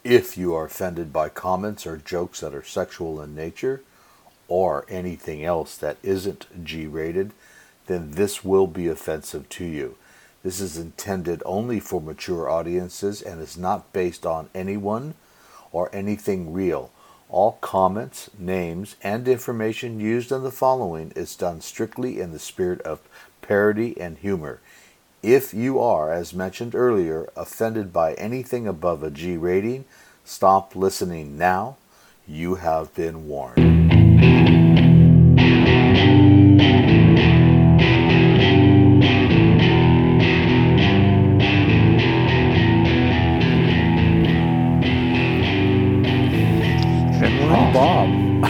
If you are offended by comments or jokes that are sexual in nature, or anything else that isn't G-rated, then this will be offensive to you. This is intended only for mature audiences and is not based on anyone or anything real. All comments, names, and information used in the following is done strictly in the spirit of parody and humor. If you are, as mentioned earlier, offended by anything above a G rating, stop listening now. You have been warned. Bob.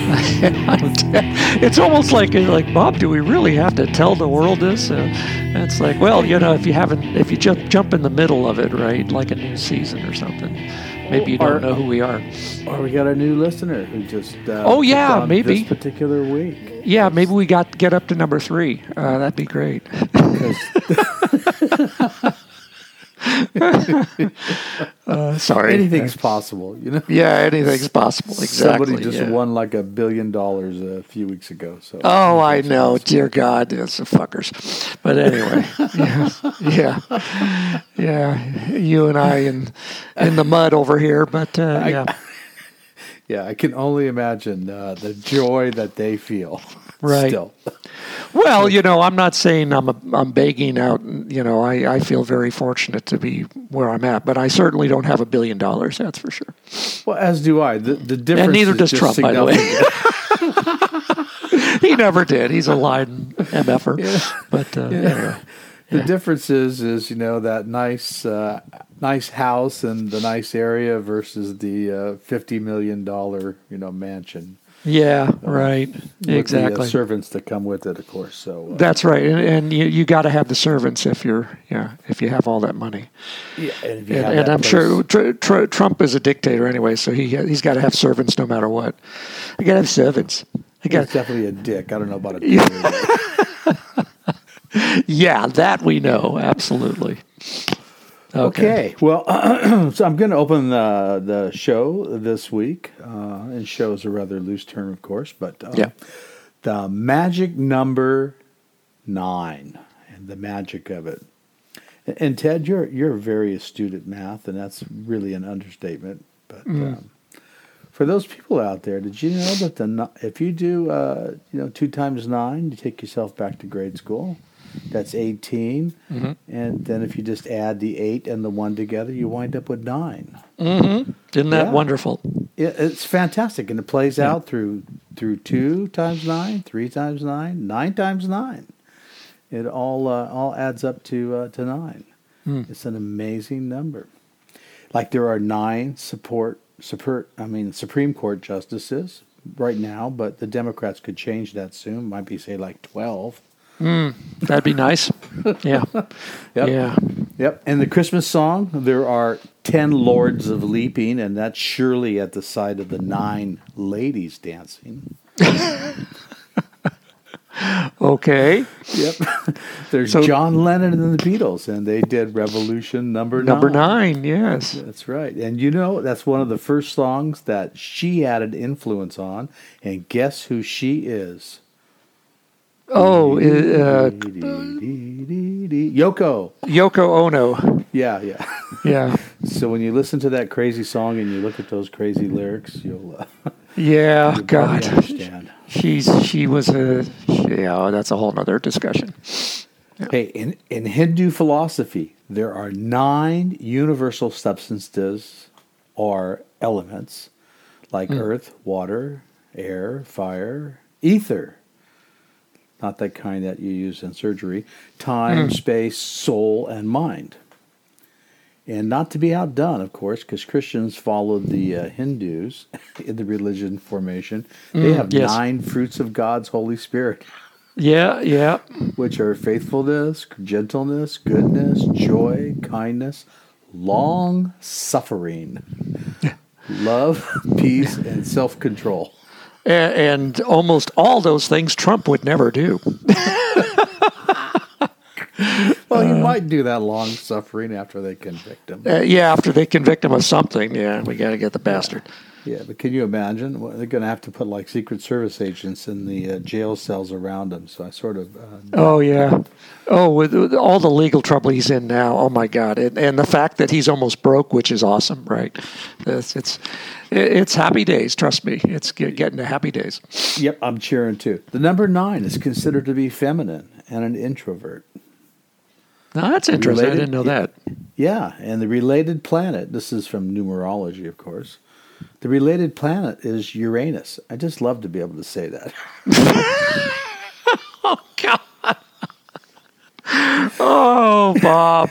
It's almost like Bob, do we really have to tell the world this? It's like, well, if you jump in the middle of it, right, like a new season or something, maybe you don't know who we are. Or we got a new listener who just maybe this particular week. Yeah, maybe we get up to number 3. That'd be great. Sorry. Anything's possible, Yeah, anything's possible. Exactly. Somebody just won like $1 billion a few weeks ago. So. Oh, I know. Dear God, it's the fuckers. But anyway, yeah. You and I in the mud over here, but yeah. Yeah, I can only imagine the joy that they feel. Right. Still. Well, I'm not saying I'm begging out. I feel very fortunate to be where I'm at, but I certainly don't have $1 billion. That's for sure. Well, as do I. The difference, and neither does is Trump, by the way. He never did. He's a lying mf'er. Yeah. But anyway. The difference is that nice house and the nice area versus the $50 million mansion. Yeah, right. Exactly. The servants that come with it, of course. So that's right, and you got to have the servants if you have all that money. Yeah, and I'm sure Trump is a dictator anyway, so he's got to have servants no matter what. You got to have servants. He's definitely a dick. I don't know about a dick. Yeah, that we know absolutely. Okay. Well, so I'm going to open the show this week, and show is a rather loose term, of course, but the magic number 9 and the magic of it. And Ted, you're very astute at math, and that's really an understatement. But for those people out there, did you know that if you do 2 times 9, you take yourself back to grade school? That's 18. Mm-hmm. And then if you just add the 8 and the 1 together, you wind up with 9. Mm-hmm. Isn't that wonderful? It's fantastic. And it plays out through 2 times 9, 3 times 9, 9 times 9. It all adds up to 9. It's an amazing number. Like there are 9 Supreme Court justices right now, but the Democrats could change that soon. Might be, say, like 12. That'd be nice. Yeah. Yep. Yeah. Yep. And the Christmas song, there are 10 lords of leaping, and that's surely at the side of the 9 ladies dancing. Okay. Yep. There's John Lennon and the Beatles, and they did Revolution number 9. Number 9, yes. That's right. And that's one of the first songs that she added influence on, and guess who she is? Oh, Yoko Ono. Yeah. Yeah. So when you listen to that crazy song and you look at those crazy lyrics, you'll God, understand. She was that's a whole other discussion. Yeah. Hey, in Hindu philosophy, there are 9 universal substances or elements like earth, water, air, fire, ether. Not that kind that you use in surgery. Time, space, soul, and mind. And not to be outdone, of course, because Christians followed the Hindus in the religion formation. They have 9 fruits of God's Holy Spirit. Yeah. Which are faithfulness, gentleness, goodness, joy, kindness, long-suffering, love, peace, and self-control. And almost all those things Trump would never do. Well, you might do that long suffering after they convict him. Yeah, after they convict him of something. Yeah, we got to get the bastard. Yeah, but can you imagine? Well, they're going to have to put like Secret Service agents in the jail cells around him. So I sort of. Oh yeah. Oh, with all the legal trouble he's in now. Oh my God! And the fact that he's almost broke, which is awesome, right? It's happy days. Trust me, it's getting to happy days. Yep, I'm cheering too. The number 9 is considered to be feminine and an introvert. Now that's interesting. I didn't know that. Yeah, and the related planet. This is from numerology, of course. The related planet is Uranus. I just love to be able to say that. Oh, God. Oh, Bob.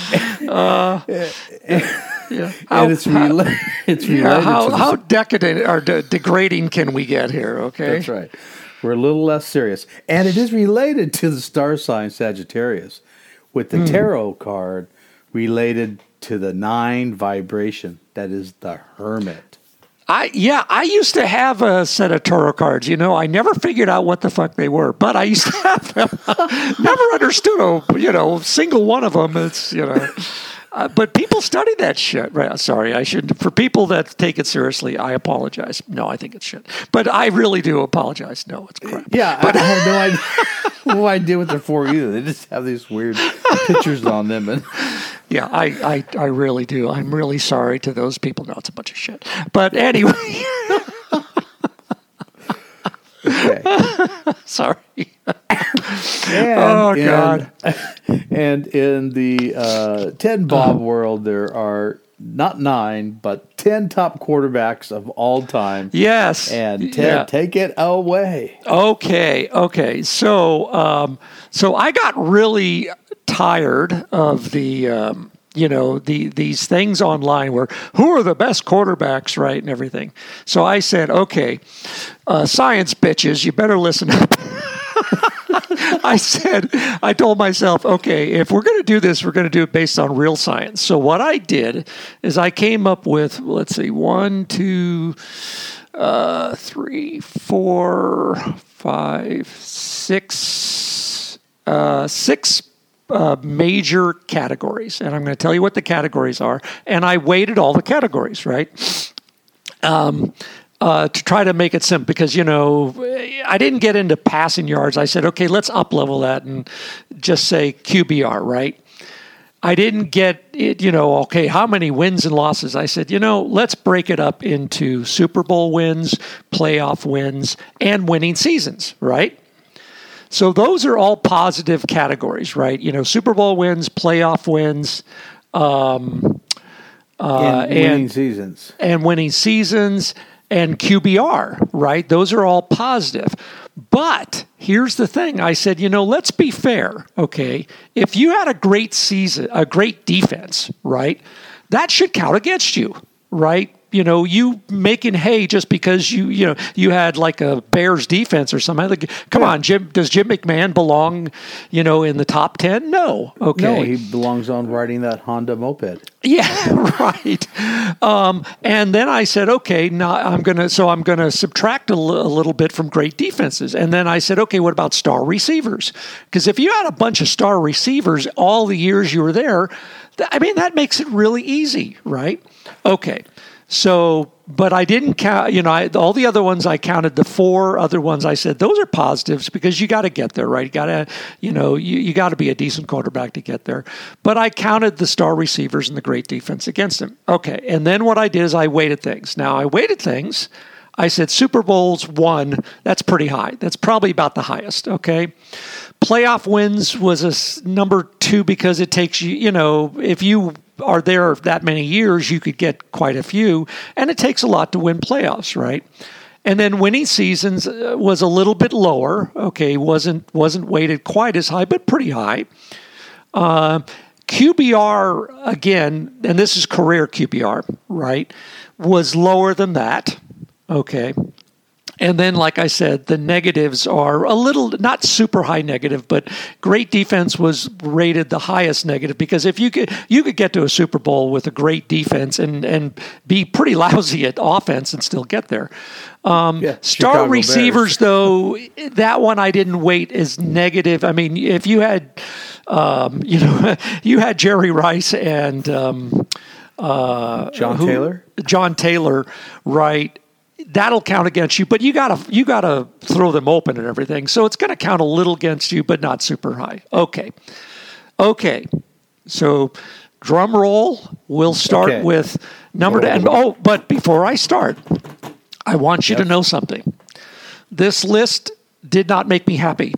Yeah. And it's related. How decadent or degrading can we get here? Okay, that's right. We're a little less serious, and it is related to the star sign Sagittarius, with the tarot card related to the 9 vibration. That is the Hermit. I used to have a set of tarot cards. I never figured out what the fuck they were, but I used to have them. Never understood a single one of them. It's but people study that shit. Right? Sorry, I shouldn't. For people that take it seriously, I apologize. No, I think it's shit, but I really do apologize. No, it's crap. Yeah, but I have no idea what they're for either. They just have these weird pictures on them and. Yeah, I really do. I'm really sorry to those people. No, it's a bunch of shit. But anyway. Okay. Sorry. God. And in the 10 Bob world, there are not 9, but 10 top quarterbacks of all time. Yes. And Ted, take it away. Okay. So I got really tired of these things online where who are the best quarterbacks, right, and everything. So I said, okay, science bitches, you better listen up. I told myself, okay, if we're going to do this, we're going to do it based on real science. So what I did is I came up with, 1, 2, 3, 4, 5, 6, 6 major categories. And I'm going to tell you what the categories are. And I weighted all the categories, right? To try to make it simple, because, I didn't get into passing yards. I said, okay, let's up-level that and just say QBR, right? I didn't get it, okay, how many wins and losses? I said, let's break it up into Super Bowl wins, playoff wins, and winning seasons, right? So those are all positive categories, right? Super Bowl wins, playoff wins, and winning seasons. And winning seasons. And QBR, right? Those are all positive. But here's the thing. I said, let's be fair, okay? If you had a great season, a great defense, right, that should count against you, right? You making hay just because you had like a Bears defense or something. Like, come on, Jim. Does Jim McMahon belong, in the top 10? No. Okay. No, he belongs on riding that Honda moped. Yeah, right. And then I said, okay, now I'm gonna subtract a little bit from great defenses. And then I said, okay, what about star receivers? Because if you had a bunch of star receivers all the years you were there, that makes it really easy, right? Okay. So, but I didn't count, all the other ones I counted, the 4 other ones I said, those are positives because you got to get there, right? You got to, you got to be a decent quarterback to get there. But I counted the star receivers and the great defense against them. Okay. And then what I did is I weighted things. Now I weighted things. I said Super Bowls 1, that's pretty high. That's probably about the highest. Okay. Playoff wins was a number 2 because it takes you, if you are there that many years, you could get quite a few, and it takes a lot to win playoffs, right? And then winning seasons was a little bit lower. Okay, wasn't weighted quite as high, but pretty high. QBR again, and this is career QBR, right? Was lower than that. Okay. And then, like I said, the negatives are a little, not super high negative, but great defense was rated the highest negative, because if you could get to a Super Bowl with a great defense and be pretty lousy at offense and still get there. Star Chicago receivers, though, that one I didn't weight as negative. I mean, if you had, you had Jerry Rice and John Taylor, right? That'll count against you, but you gotta throw them open and everything. So it's going to count a little against you, but not super high. Okay. So drum roll. We'll start with number 10. Oh, but before I start, I want you to know something. This list did not make me happy.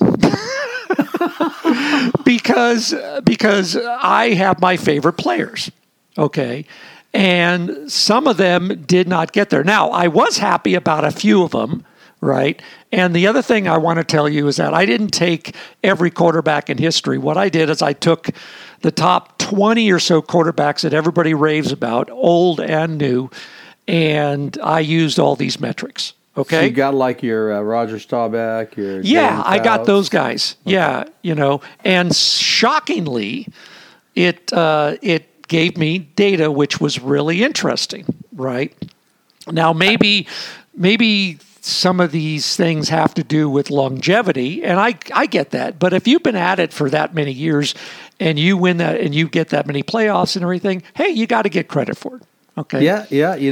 because I have my favorite players. Okay. And some of them did not get there. Now, I was happy about a few of them, right? And the other thing I want to tell you is that I didn't take every quarterback in history. What I did is I took the top 20 or so quarterbacks that everybody raves about, old and new, and I used all these metrics. Okay. So you got like your Roger Staubach, your I got those guys. Okay. Yeah, and shockingly, it gave me data which was really interesting, right? Now, maybe some of these things have to do with longevity, and I get that. But if you've been at it for that many years and you win that and you get that many playoffs and everything, hey, you got to get credit for it. Okay. Yeah.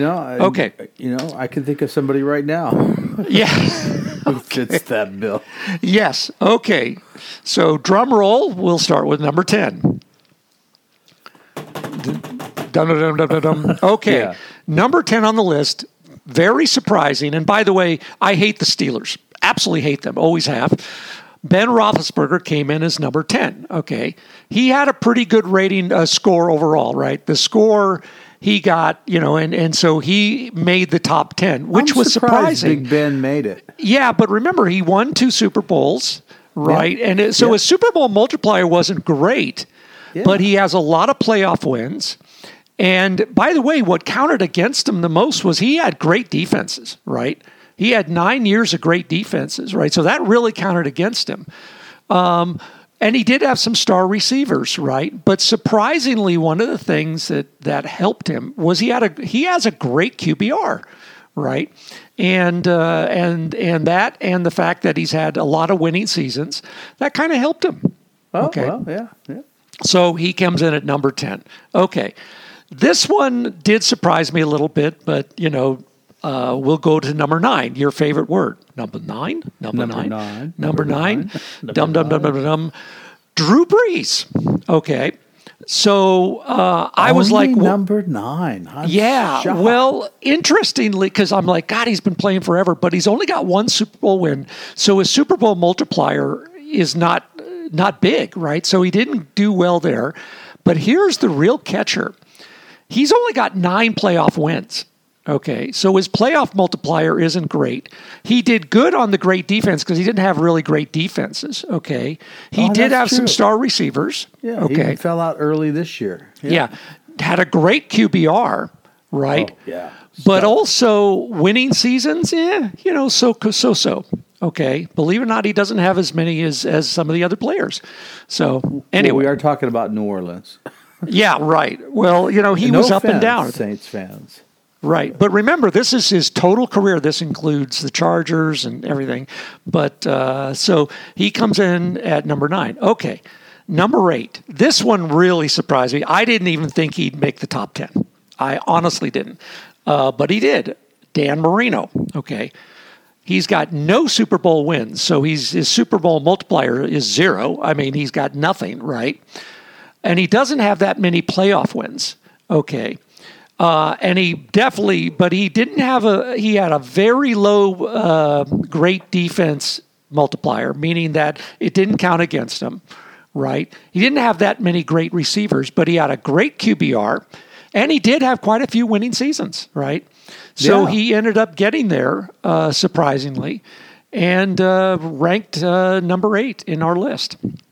I can think of somebody right now. Yeah. Who fits that bill. Yes. Okay. So drum roll, we'll start with number 10. Okay. Yeah. Number 10 on the list, very surprising. And by the way, I hate the Steelers. Absolutely hate them. Always have. Ben Roethlisberger came in as number 10. Okay. He had a pretty good rating score overall, right? The score he got, and so he made the top 10, which was surprising. Big Ben made it. Yeah, but remember, he won 2 Super Bowls, right? Yeah. And his Super Bowl multiplier wasn't great. Yeah. But he has a lot of playoff wins. And by the way, what counted against him the most was he had great defenses, right? He had 9 years of great defenses, right? So that really counted against him. And he did have some star receivers, right? But surprisingly, one of the things that helped him was he has a great QBR, right? And that and the fact that he's had a lot of winning seasons, that kind of helped him. Oh, okay. Well, yeah. So he comes in at number 10. Okay. This one did surprise me a little bit, but, we'll go to number 9, your favorite word. Number 9? Number 9. Dum. Drew Brees. Okay. So I was like... number 9. I'm shocked. Well, interestingly, because I'm like, God, he's been playing forever, but he's only got 1 Super Bowl win. So his Super Bowl multiplier is not big, right? So he didn't do well there. But here's the real catcher. He's only got 9 playoff wins. Okay, so his playoff multiplier isn't great. He did good on the great defense because he didn't have really great defenses. Okay, he did have some star receivers. Yeah, okay. He fell out early this year. Yeah, had a great QBR, right? Oh, yeah, but also winning seasons. So. Okay, believe it or not, he doesn't have as many as some of the other players. So anyway, we are talking about New Orleans. Yeah, right. Well, he was up and down. Saints fans. Right. But remember, this is his total career. This includes the Chargers and everything. But so he comes in at number 9. Okay. Number 8. This one really surprised me. I didn't even think he'd make the top 10. I honestly didn't. But he did. Dan Marino. Okay. He's got no Super Bowl wins. So his Super Bowl multiplier is 0. I mean, he's got nothing, right? And he doesn't have that many playoff wins. Okay. And he didn't have he had a very low great defense multiplier, meaning that it didn't count against him, right? He didn't have that many great receivers, but he had a great QBR, and he did have quite a few winning seasons, right? So he ended up getting there, surprisingly, and ranked number 8 in our list.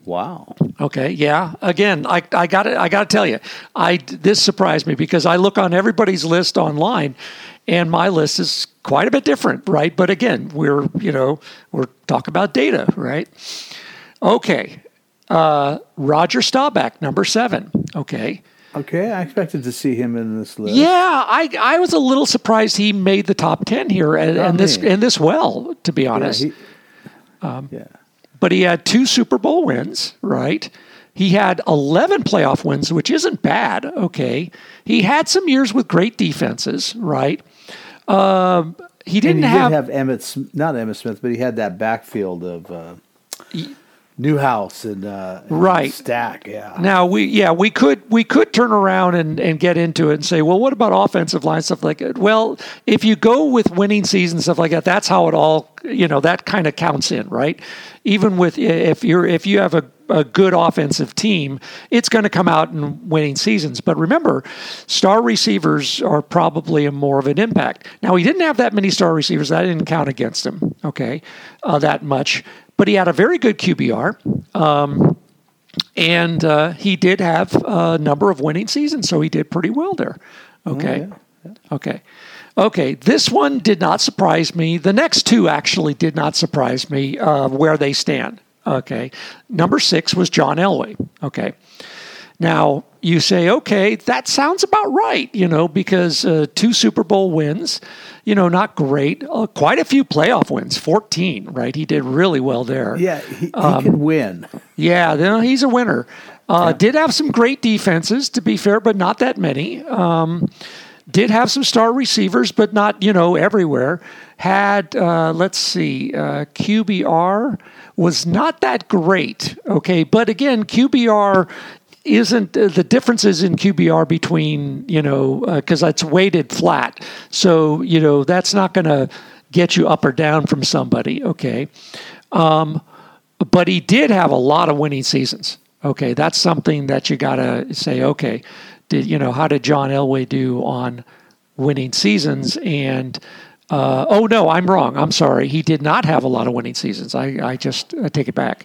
Wow. Okay, yeah. Again, I got to tell you, this surprised me because I look on everybody's list online, and my list is quite a bit different, right? But again, we're talking about data, right? Okay, Roger Staubach, number 7. Okay. Okay, I expected to see him in this list. Yeah, I was a little surprised he made the top 10 here, and this well, to be honest. Yeah. But he had 2 Super Bowl wins, right? He had 11 playoff wins, which isn't bad, okay? He had some years with great defenses, right? He did have not Emmitt Smith, but he had that backfield of Newhouse and right. Stack, yeah. Now we could turn around and get into it and say, well, what about offensive line stuff like that? Well, if you go with winning seasons stuff like that, that's how it all that kind of counts in, right? Even with if you have a good offensive team, it's going to come out in winning seasons. But remember, star receivers are probably more of an impact. Now he didn't have that many star receivers; that didn't count against him. Okay, that much. But he had a very good QBR, and he did have a number of winning seasons, so he did pretty well there. Okay, okay. This one did not surprise me. The next 2 actually did not surprise me where they stand. Okay, number 6 was John Elway. Okay. Now, you say, okay, that sounds about right, because 2 Super Bowl wins, not great. Quite a few playoff wins, 14, right? He did really well there. Yeah, he can win. Yeah, he's a winner. Did have some great defenses, to be fair, but not that many. Did have some star receivers, but not, everywhere. Had, QBR was not that great, okay? But again, QBR isn't the differences in QBR between, because it's weighted flat. So, that's not going to get you up or down from somebody, okay? But he did have a lot of winning seasons, okay? That's something that you got to say, okay, how did John Elway do on winning seasons? And, no, I'm wrong. I'm sorry. He did not have a lot of winning seasons. I take it back.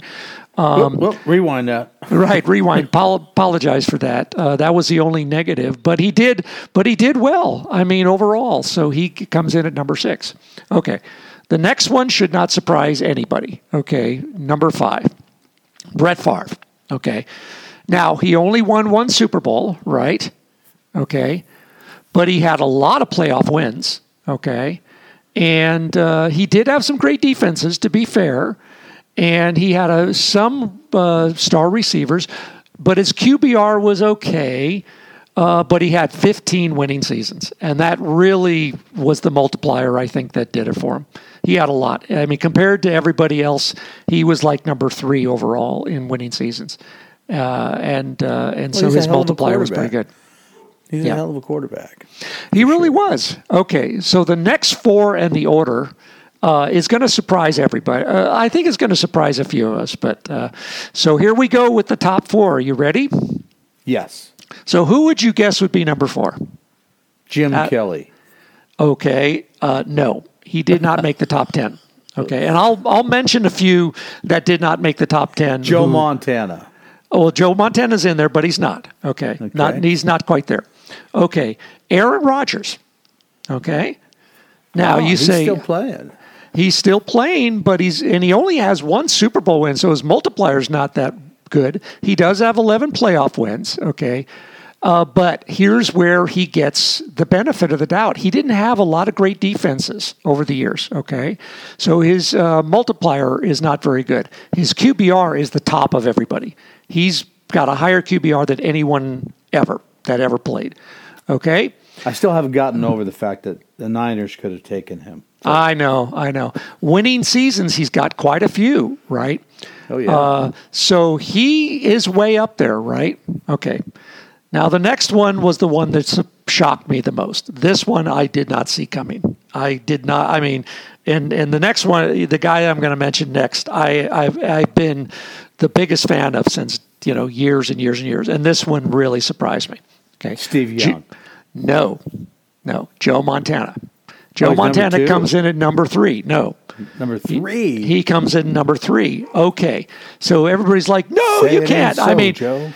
Rewind that. Right, rewind. Apologize for that. That was the only negative, but he did well. I mean, overall, so he comes in at number 6. Okay, the next one should not surprise anybody. Okay, number 5, Brett Favre. Okay, now he only won 1 Super Bowl, right? Okay, but he had a lot of playoff wins. Okay, and he did have some great defenses, to be fair. And he had some star receivers, but his QBR was okay, but he had 15 winning seasons. And that really was the multiplier, I think, that did it for him. He had a lot. I mean, compared to everybody else, he was like number 3 overall in winning seasons. And so his multiplier was pretty good. He's a hell of a quarterback. He really was. Okay, so the next 4 in the order is going to surprise everybody. I think it's going to surprise a few of us. But so here we go with the top 4. Are you ready? Yes. So who would you guess would be number 4? Jim Kelly. Okay. No, he did not make the top 10. Okay, and I'll mention a few that did not make the top 10. Joe Montana. Oh, well, Joe Montana's in there, but he's not. Okay. He's not quite there. Okay, Aaron Rodgers. Okay. Now you say he's still playing. He's still playing, but he only has 1 Super Bowl win, so his multiplier's not that good. He does have 11 playoff wins, okay? But here's where he gets the benefit of the doubt. He didn't have a lot of great defenses over the years, okay? So his multiplier is not very good. His QBR is the top of everybody. He's got a higher QBR than anyone that ever played, okay? I still haven't gotten over the fact that the Niners could have taken him. So. I know. Winning seasons, he's got quite a few, right? Oh, yeah. So he is way up there, right? Okay. Now, the next one was the one that shocked me the most. This one I did not see coming. I did not. I mean, and the next one, the guy I'm going to mention next, I've been the biggest fan of since, years and years and years. And this one really surprised me. Okay. Steve Young. No, Joe Montana. Joe Montana number 2? comes in at number 3. No. Number 3. He comes in number 3. Okay. So everybody's like, no, Say you it can't. ain't so, I mean, Joe.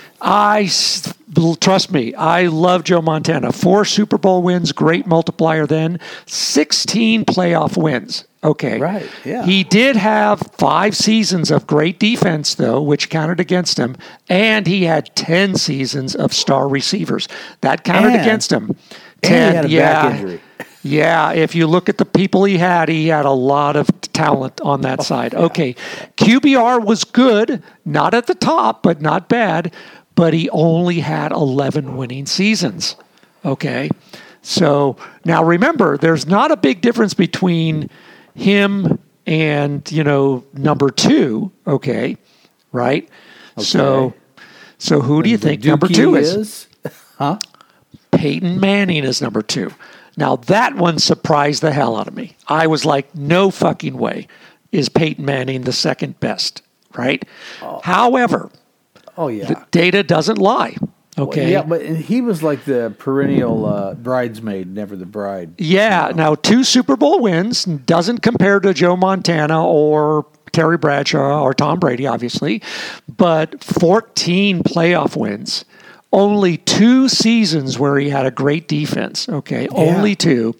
trust me, I love Joe Montana. 4 Super Bowl wins, great multiplier then. 16 playoff wins. Okay. Right, yeah. He did have 5 seasons of great defense, though, which counted against him. And he had 10 seasons of star receivers. That counted against him. 10, and he had a back injury. Yeah, if you look at the people he had a lot of talent on that side. Yeah. Okay, QBR was good, not at the top, but not bad, but he only had 11 winning seasons. Okay, so now remember, there's not a big difference between him and, number 2, okay, right? Okay. So who do you think number 2 is? Huh? Peyton Manning is number 2. Now, that one surprised the hell out of me. I was like, no fucking way is Peyton Manning the second best, right? Oh. However, the data doesn't lie, okay? Well, yeah, but he was like the perennial bridesmaid, never the bride. Yeah, now 2 Super Bowl wins doesn't compare to Joe Montana or Terry Bradshaw or Tom Brady, obviously, but 14 playoff wins. Only 2 seasons where he had a great defense, okay? Yeah. Only 2.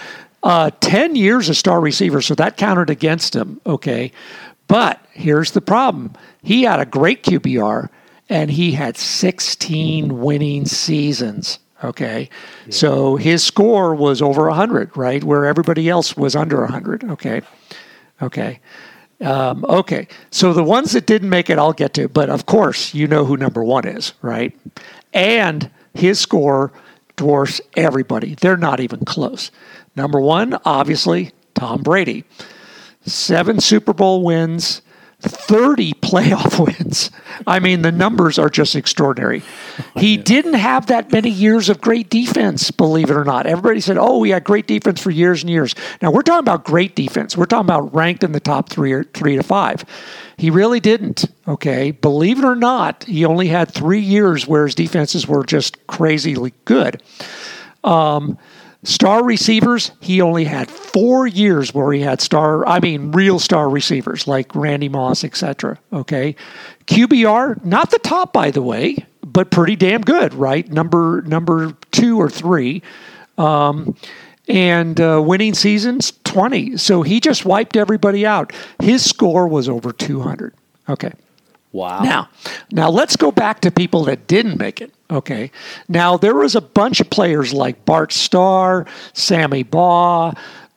10 years of star receiver, so that counted against him, okay? But here's the problem. He had a great QBR, and he had 16 winning seasons, okay? Yeah. So his score was over 100, right? Where everybody else was under 100, okay? Okay. Okay, so the ones that didn't make it, I'll get to. But, of course, you know who number 1 is, right? And his score dwarfs everybody. They're not even close. Number 1, obviously, Tom Brady. 7 Super Bowl wins, 30 playoff wins. I mean, the numbers are just extraordinary. He didn't have that many years of great defense, believe it or not. Everybody said, oh, he had great defense for years and years. Now, we're talking about great defense. We're talking about ranked in the top 3 to 5. He really didn't, okay? Believe it or not, he only had 3 years where his defenses were just crazily good. Star receivers, he only had 4 years where he had real star receivers like Randy Moss, etc. Okay, QBR, not the top, by the way, but pretty damn good, right? Number 2 or 3, and winning seasons 20. So he just wiped everybody out. His score was over 200. Okay. Wow. Now let's go back to people that didn't make it. Okay. Now there was a bunch of players like Bart Starr, Sammy Baugh,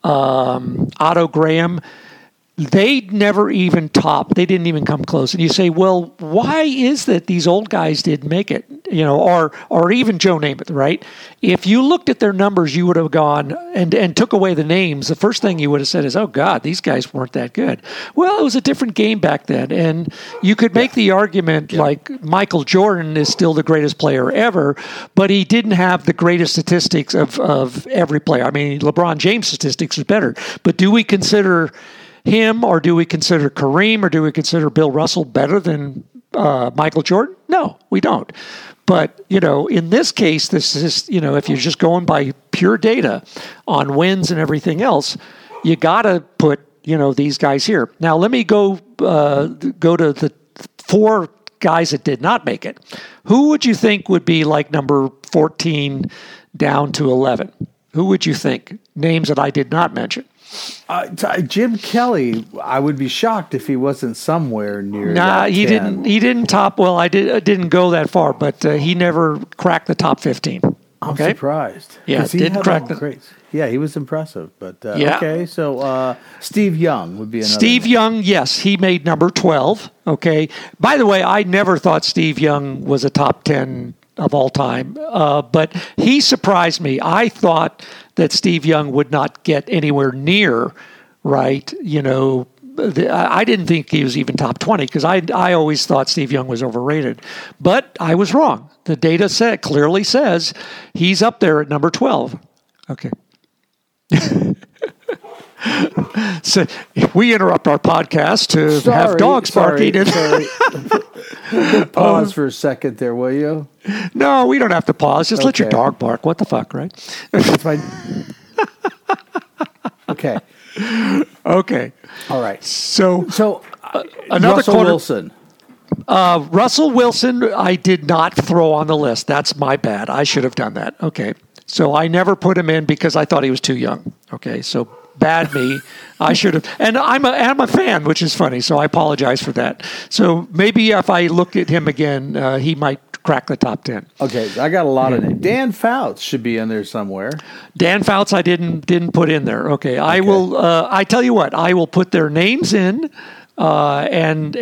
Otto Graham. They never even topped. They didn't even come close. And you say, well, why is that these old guys didn't make it? Or even Joe Namath, right? If you looked at their numbers, you would have gone and took away the names. The first thing you would have said is, oh, God, these guys weren't that good. Well, it was a different game back then. And you could make the argument like Michael Jordan is still the greatest player ever, but he didn't have the greatest statistics of every player. I mean, LeBron James' statistics are better. But do we consider him, or do we consider Kareem, or do we consider Bill Russell better than Michael Jordan? No, we don't. But, in this case, this is, if you're just going by pure data on wins and everything else, you got to put, these guys here. Now, let me go to the 4 guys that did not make it. Who would you think would be like number 14 down to 11? Who would you think? Names that I did not mention. Jim Kelly, I would be shocked if he wasn't somewhere near. Nah, he 10. He didn't top. Well, I didn't go that far, but he never cracked the top 15. I'm surprised. Yeah, didn't crack the. Yeah, he was impressive. But okay, so Steve Young would be another. Steve Young, yes, he made number 12. Okay. By the way, I never thought Steve Young was a top 10 of all time, but he surprised me. I thought that Steve Young would not get anywhere near, right? I didn't think he was even top 20 because I always thought Steve Young was overrated. But I was wrong. The data clearly says he's up there at number 12. Okay. So if we interrupt our podcast to have dogs barking. Pause for a second there, will you? No, we don't have to pause. Just let your dog bark. What the fuck, right? That's fine. Okay. Okay. All right. So Another Russell Wilson. Russell Wilson, I did not throw on the list. That's my bad. I should have done that. Okay. So I never put him in because I thought he was too young. Okay. So bad me. I should have. And I'm a fan, which is funny. So I apologize for that. So maybe if I looked at him again, he might crack the top 10. Okay. So I got a lot of names. Dan Fouts should be in there somewhere. Dan Fouts, I didn't put in there. Okay. I will. I tell you what. I will put their names in, and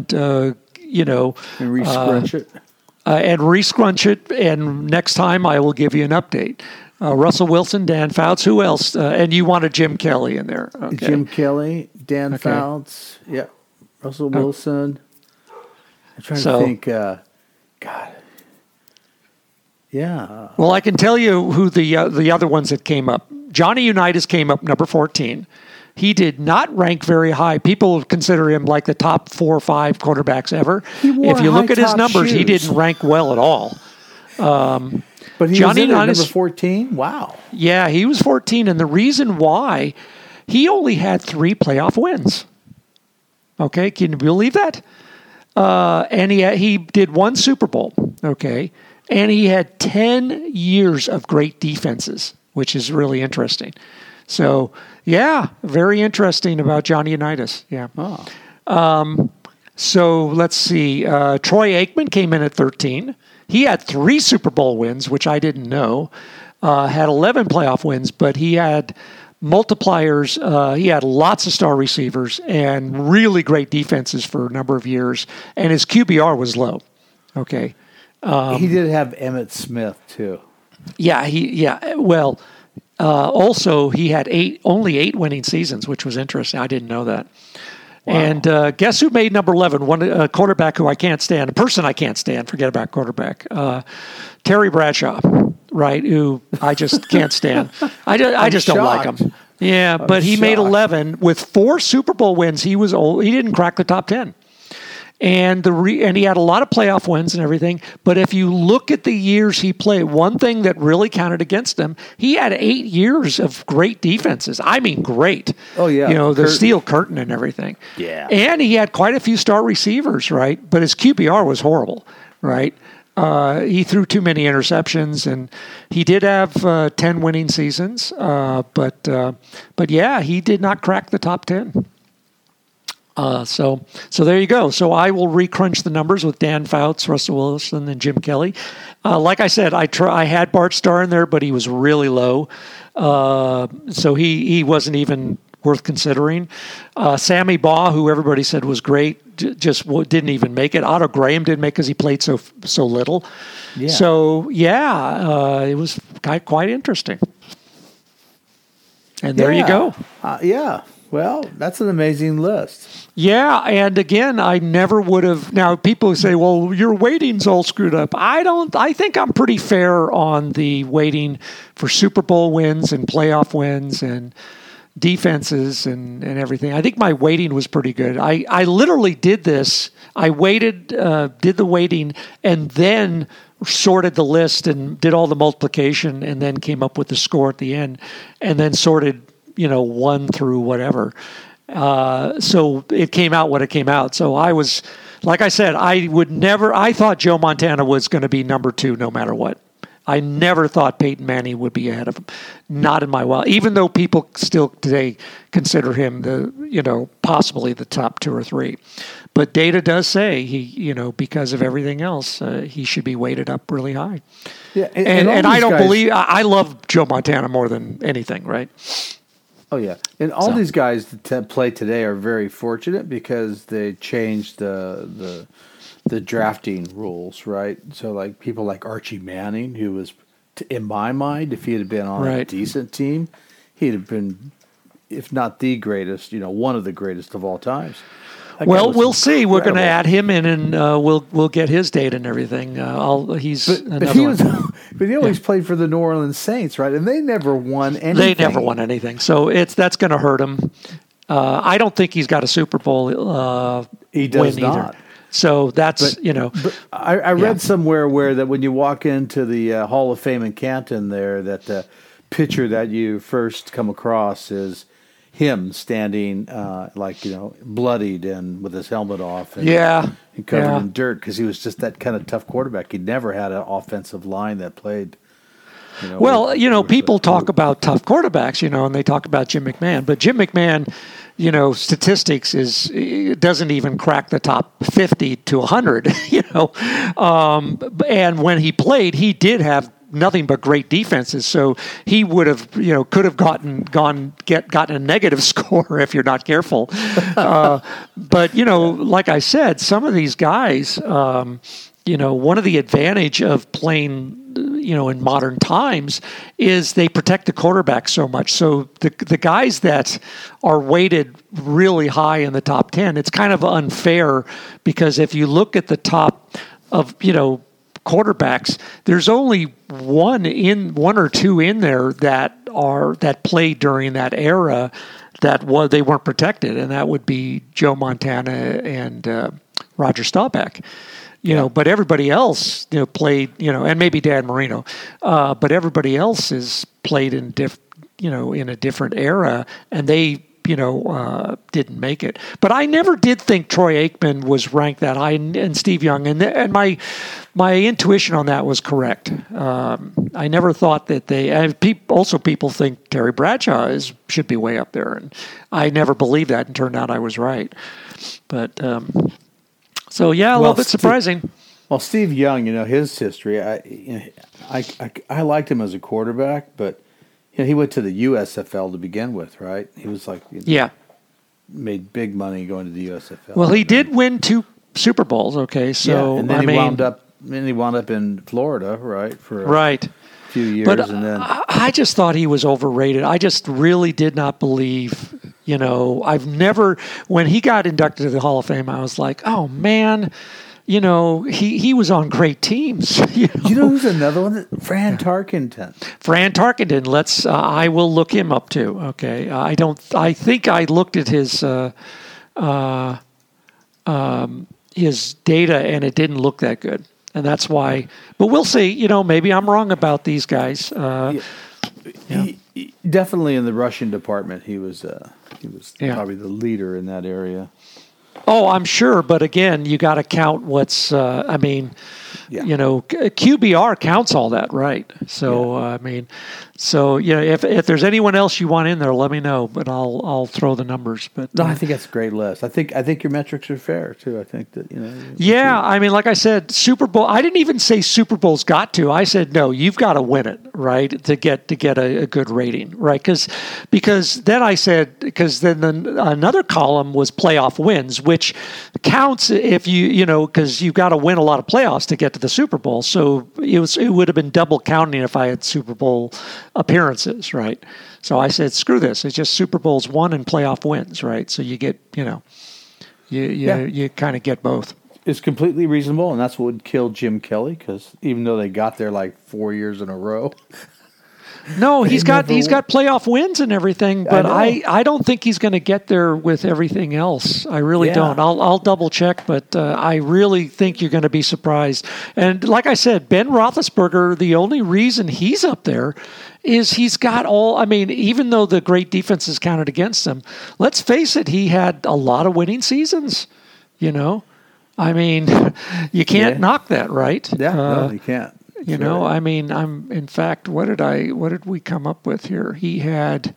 rescrunch it. And rescrunch it, and next time I will give you an update. Russell Wilson, Dan Fouts, who else? And you wanted Jim Kelly in there. Okay. Jim Kelly, Dan Fouts, Russell Wilson. I'm trying to think, God. Yeah. Well, I can tell you who the other ones that came up. Johnny Unitas came up number 14. He did not rank very high. People consider him like the top 4 or 5 quarterbacks ever. If you look at his numbers, he didn't rank well at all. But he Johnny was number 14? Wow. Yeah, he was 14. And the reason why, he only had 3 playoff wins. Okay, can you believe that? And he did 1 Super Bowl. Okay, and he had 10 years of great defenses, which is really interesting. So, yeah, very interesting about Johnny Unitas. Yeah. Oh. So let's see. Troy Aikman came in at 13. He had 3 Super Bowl wins, which I didn't know. Had 11 playoff wins, but he had multipliers. He had lots of star receivers and really great defenses for a number of years. And his QBR was low. Okay. He did have Emmitt Smith too. Yeah. Well. Also, he had only 8 winning seasons, which was interesting. I didn't know that. Wow. And guess who made number 11? One quarterback who I can't stand, a person I can't stand. Forget about quarterback. Terry Bradshaw, right? Who I just can't stand. I just don't like him. Yeah, but he made 11 with 4 Super Bowl wins. He was old. He didn't crack the top 10. And and he had a lot of playoff wins and everything. But if you look at the years he played, one thing that really counted against him, he had 8 years of great defenses. I mean, great. Oh, yeah. The steel curtain and everything. Yeah. And he had quite a few star receivers, right? But his QBR was horrible, right? He threw too many interceptions, and he did have 10 winning seasons. But yeah, he did not crack the top 10. So there you go. So I will recrunch the numbers with Dan Fouts, Russell Wilson, and Jim Kelly. Like I said, I had Bart Starr in there, but he was really low. So he wasn't even worth considering. Sammy Baugh, who everybody said was great, just didn't even make it. Otto Graham didn't make because he played so little. Yeah. So it was quite interesting. And there you go. Yeah. Well, that's an amazing list. Yeah, and again, I never would have. Now, people say, "Well, your weighting's all screwed up." I think I'm pretty fair on the weighting for Super Bowl wins and playoff wins and defenses and everything. I think my weighting was pretty good. I literally did this. I did the weighting, and then sorted the list and did all the multiplication, and then came up with the score at the end, and then sorted 1 through whatever. So it came out what it came out. So I was, like I said, I thought Joe Montana was going to be number 2 no matter what. I never thought Peyton Manning would be ahead of him. Not in my wild, even though people still today consider him possibly the top 2 or 3. But data does say he, because of everything else, he should be weighted up really high. Yeah. And I don't believe, I love Joe Montana more than anything, right? Oh, yeah. And all these guys that play today are very fortunate because they changed the drafting rules, right? So, like, people like Archie Manning, who was, in my mind, if he had been on a decent team, he'd have been, if not the greatest, one of the greatest of all times. Well, we'll see. We're going to add him in, and we'll get his data and everything. But he always played for the New Orleans Saints, right? And they never won anything. They never won anything, so that's going to hurt him. I don't think he's got a Super Bowl. He does not. Either. So that's But I read somewhere where that when you walk into the Hall of Fame in Canton, there that the picture that you first come across is him standing bloodied and with his helmet off and covered in dirt, because he was just that kind of tough quarterback. He never had an offensive line that played. People talk about tough quarterbacks, and they talk about Jim McMahon, but Jim McMahon, statistics doesn't even crack the top 50 to 100, and when he played, he did have nothing but great defenses. So he would have, could have gotten a negative score if you're not careful. But like I said, some of these guys, one of the advantage of playing, in modern times is they protect the quarterback so much. So the guys that are weighted really high in the top 10, it's kind of unfair, because if you look at the top of, quarterbacks, there's only one or two in there that played during that era that they weren't protected, and that would be Joe Montana and Roger Staubach. But everybody else, played, and maybe Dan Marino, but everybody else is played in in a different era, and they didn't make it. But I never did think Troy Aikman was ranked that high, and Steve Young, and my intuition on that was correct. I never thought that people think Terry Bradshaw should be way up there, and I never believed that, and turned out I was right. But a little bit surprising. Steve Young, his history, I liked him as a quarterback, but he went to the USFL to begin with, right? He was made big money going to the USFL. Well, he did win 2 Super Bowls. Okay, so and then he wound up in Florida, right? For a few years, but and then I just thought he was overrated. I just really did not believe. I've never, when he got inducted to the Hall of Fame, I was like, oh man. He was on great teams. Who's another one? Fran Tarkenton. Fran Tarkenton. I will look him up too. Okay. I think I looked at his data, and it didn't look that good. And that's why, but we'll see, maybe I'm wrong about these guys. He definitely in the rushing department, he was probably the leader in that area. Oh, I'm sure, but again, you got to count what's. QBR counts all that, right? So if there's anyone else you want in there, let me know. But I'll throw the numbers. But no, I think that's a great list. I think your metrics are fair too. I think that like I said, Super Bowl. I didn't even say Super Bowl's got to. I said no. You've got to win it, right, to get a good rating, right? Because then I said another column was playoff wins, which counts if because you've got to win a lot of playoffs to get to the Super Bowl. So it would have been double counting if I had Super Bowl appearances, right? So I said, screw this. It's just Super Bowls won and playoff wins, right? So you get, you kind of get both. It's completely reasonable, and that's what would kill Jim Kelly, because even though they got there like 4 years in a row. No, he's got playoff wins and everything, but I don't think he's going to get there with everything else. I really don't. I'll double check, but I really think you're going to be surprised. And like I said, Ben Roethlisberger, the only reason he's up there is he's got even though the great defenses counted against him, let's face it, he had a lot of winning seasons, You can't knock that, right? Yeah, no, you can't. I'm in fact, what did we come up with here? He had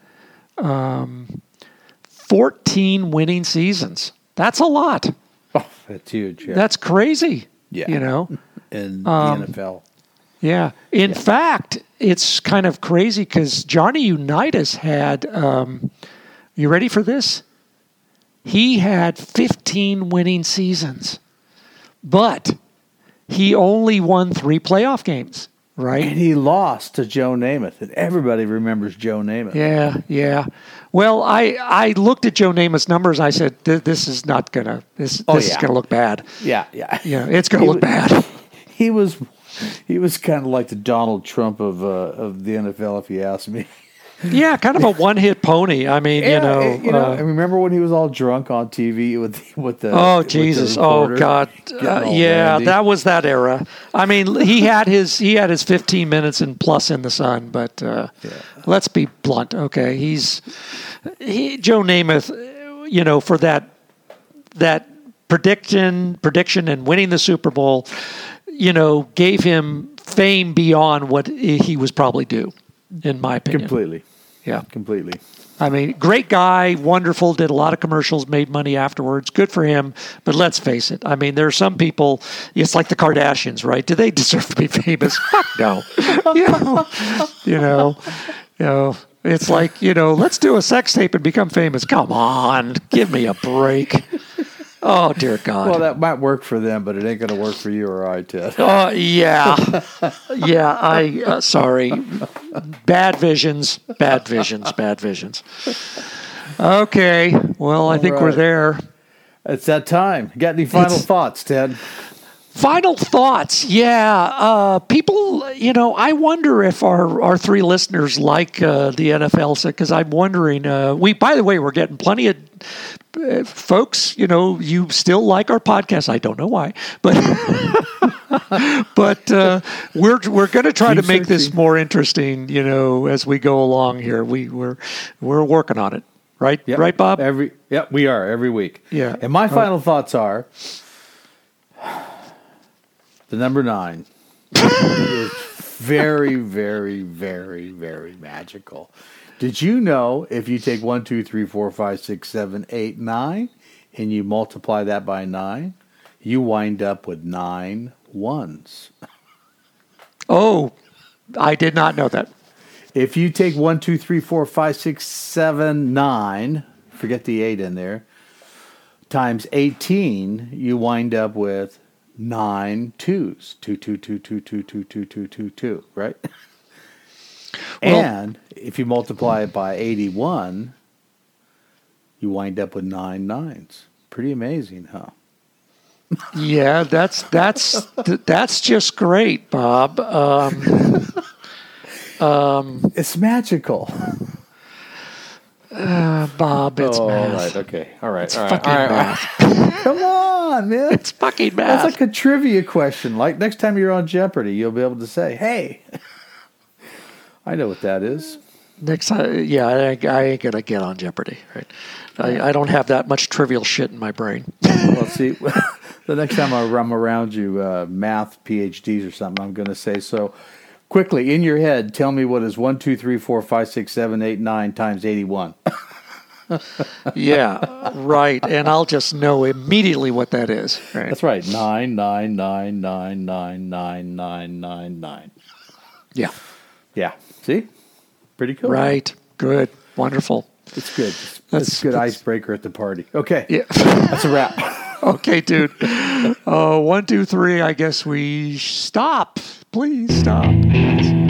14 winning seasons. That's a lot. Oh, that's huge. Yeah. That's crazy. Yeah. In the NFL. Yeah. In fact, it's kind of crazy because Johnny Unitas had, you ready for this? He had 15 winning seasons, but he only won 3 playoff games, right? And he lost to Joe Namath, and everybody remembers Joe Namath. Yeah. Well, I looked at Joe Namath's numbers, and I said, this is not going to, this is going to look bad. Yeah. It's going to look bad. He was kind of like the Donald Trump of the NFL, if you ask me. Yeah, kind of a one-hit pony. I remember when he was all drunk on TV with the oh Jesus, oh God, that was that era. He had his 15 minutes and plus in the sun, but let's be blunt. Okay, he's Joe Namath, for that prediction and winning the Super Bowl, gave him fame beyond what he was probably due, in my opinion. Completely. Yeah. Completely. I mean, great guy, wonderful, did a lot of commercials, made money afterwards. Good for him. But let's face it. I mean, there are some people, it's like the Kardashians, right? Do they deserve to be famous? Fuck no. It's like, let's do a sex tape and become famous. Come on. Give me a break. Oh, dear God. Well, that might work for them, but it ain't going to work for you or I, Ted. Oh, yeah. Yeah, sorry. Bad visions. Okay, well, I think we're there. It's that time. Got any final thoughts, Ted? Final thoughts, yeah. People, I wonder if our three listeners like the NFL, because I'm wondering, by the way, we're getting plenty of folks, you still like our podcast. I don't know why, but we're going to try to make this more interesting, as we go along here. We're working on it, right? Yep. Right, Bob? We are every week. Yeah. And my final thoughts are the number 9 is very, very, very, very magical. Did you know if you take 1, 2, 3, 4, 5, 6, 7, 8, 9, and you multiply that by 9, you wind up with 9 ones? Oh, I did not know that. If you take 1, 2, 3, 4, 5, 6, 7, 9, forget the 8 in there, times 18, you wind up with 9 twos. 2, 2, 2, 2, 2, 2, 2, 2, 2, 2, right? And if you multiply it by 81, you wind up with 9 nines. Pretty amazing, huh? Yeah, that's just great, Bob. It's magical. Bob, it's math. All right, okay. All right. It's fucking math. Come on, man. It's fucking math. That's like a trivia question. Like next time you're on Jeopardy, you'll be able to say, hey, I know what that is. Next time, yeah, I ain't going to get on Jeopardy, right? I don't have that much trivial shit in my brain. Well, see, the next time I'm around you, math PhDs or something, I'm going to say, so quickly, in your head, tell me what is 1, 2, 3, 4, 5, 6, 7, 8, 9 times 81. Yeah, right. And I'll just know immediately what that is. Right? That's right. 9, 9, 9, 9, 9, 9, 9, 9, 9. Yeah. Yeah. See? Pretty cool. Right. Good. Wonderful. It's good. It's a good icebreaker at the party. Okay. Yeah. That's a wrap. Okay, dude. 1, 2, 3. I guess we stop. Please stop.